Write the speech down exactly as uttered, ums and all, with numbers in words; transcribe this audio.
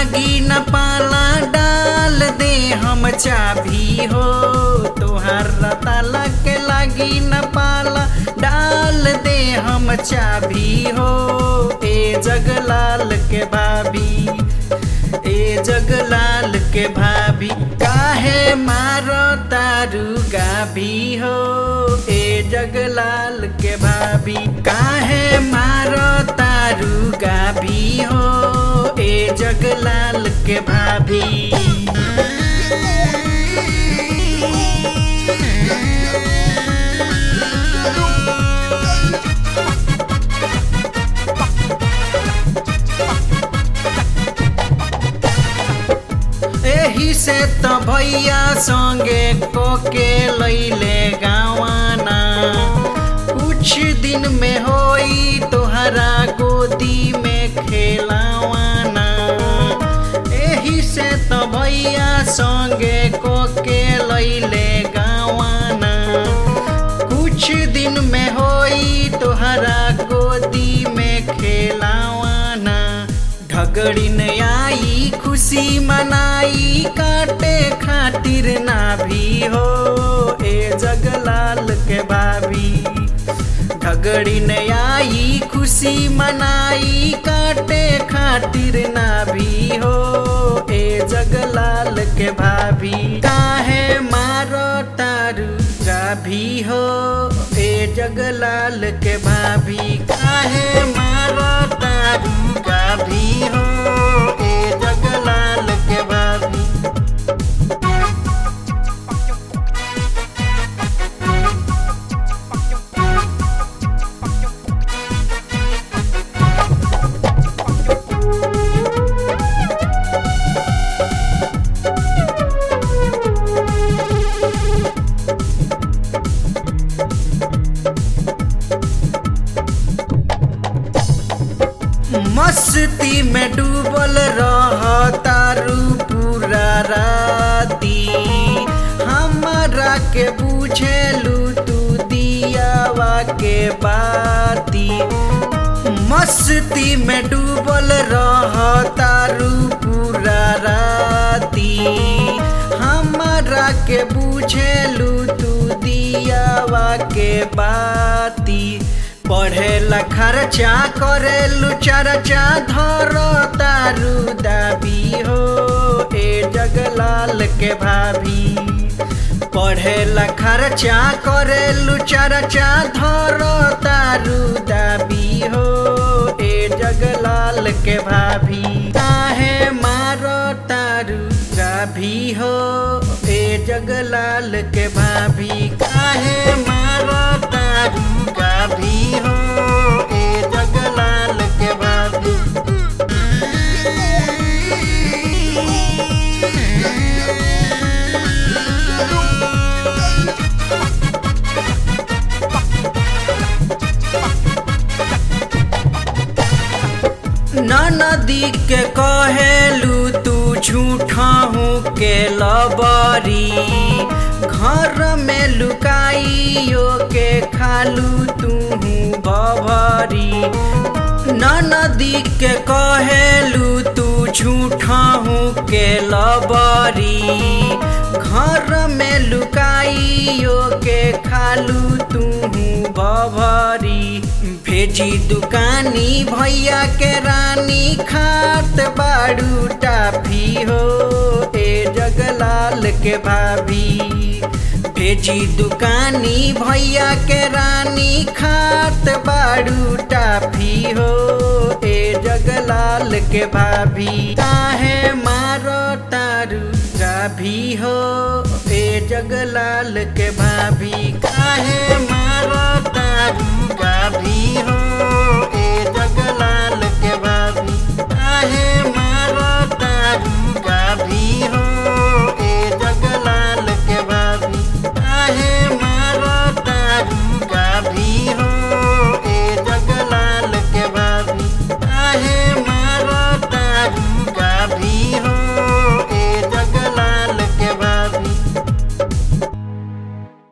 लागी न पाला डाल दे हम चाभी हो। तोहार ताला के लागी न पाला डाल दे हम चाभी हो। ए जगलाल के भाभी, ए जगलाल के भाभी काहे मारो तारू गाभी हो। ए जगलाल के भाभी काहे मारो तारू गाभी हो। ए जगलाल के भाभी एही से तो भैया संगे कोके लैले गावाना। कुछ दिन में होई तोहरा गोदी में खेलावाना। एही से तो भैया संगे कोके लैले गावाना। कुछ दिन में होई तोहरा गोदी में खेलावाना। ढगड़िन आई खुशी मनाई काटे खातिर ना भी हो। ए जगलाल के भाभी ढगड़िन आई खुशी मनाई काटे खातिर ना भी हो। ए जगलाल के भाभी काहे मारो तारू गाभी हो। ए जगलाल के भाभी काहे मारो तारू गाभी हो। ए जगलाल के भाभी मस्ती में डूबल रह तारू पूरा राती। हमरा के बुझेलू तू दियावा के बाती। मस्ती में डूबल रह तारू पूरा राती। हमरा के बुझेलू तू दियावा के बाती। पढ़ेला खर्चा करेलू चर्चा धरो तारू दाबी हो। ए जगलाल के भाभी पढ़ेला खर्चा करेलू चर्चा धरो तारू दाबी हो। ए जगलाल के भाभी काहे मारो तारू गाभी हो। ए जगलाल के भाभी काहे मारो तारू गाभी हो। ए जगलाल के भाभी नदी के कहेलू तू झूठा हूँ के लबरी। घर में लुकाइयो के खालू तू बभरी। नदी के कहेलू तू झूठा हूँ के लबरी। घर में लुकाइयो के खालू तू बभरी। भेजी दुकानी भैया के रानी खात बाड़ू टाफी हो। ए जगलाल के भाभी भेजी दुकानी भैया के रानी खात बाड़ू टाफी हो। ए जगलाल के भाभी काहे मारो तारू गाभी हो। ए जगलाल के भाभी काहे